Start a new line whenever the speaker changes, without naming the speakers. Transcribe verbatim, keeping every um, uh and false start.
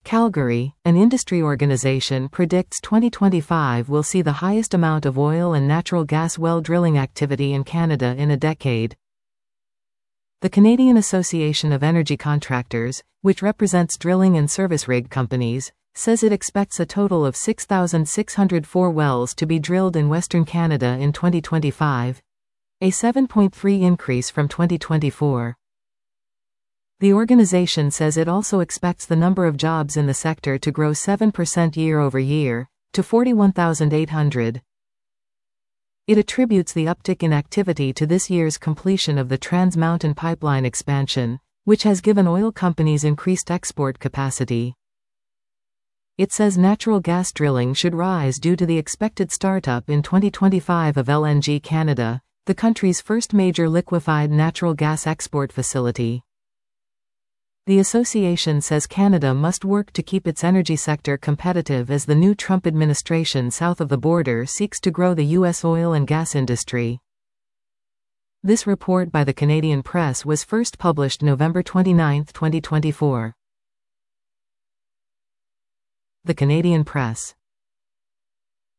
Calgary, an industry organization, predicts twenty twenty-five will see the highest amount of oil and natural gas well drilling activity in Canada in a decade. The Canadian Association of Energy Contractors, which represents drilling and service rig companies, says it expects a total of six thousand six hundred four wells to be drilled in Western Canada in twenty twenty-five, a seven point three percent increase from twenty twenty-four. The organization says it also expects the number of jobs in the sector to grow seven percent year over year, to forty-one thousand eight hundred. It attributes the uptick in activity to this year's completion of the Trans Mountain Pipeline expansion, which has given oil companies increased export capacity. It says natural gas drilling should rise due to the expected startup in twenty twenty-five of L N G Canada, the country's first major liquefied natural gas export facility. The association says Canada must work to keep its energy sector competitive as the new Trump administration south of the border seeks to grow the U S oil and gas industry. This report by the Canadian Press was first published November twenty-ninth, twenty twenty-four. The Canadian Press.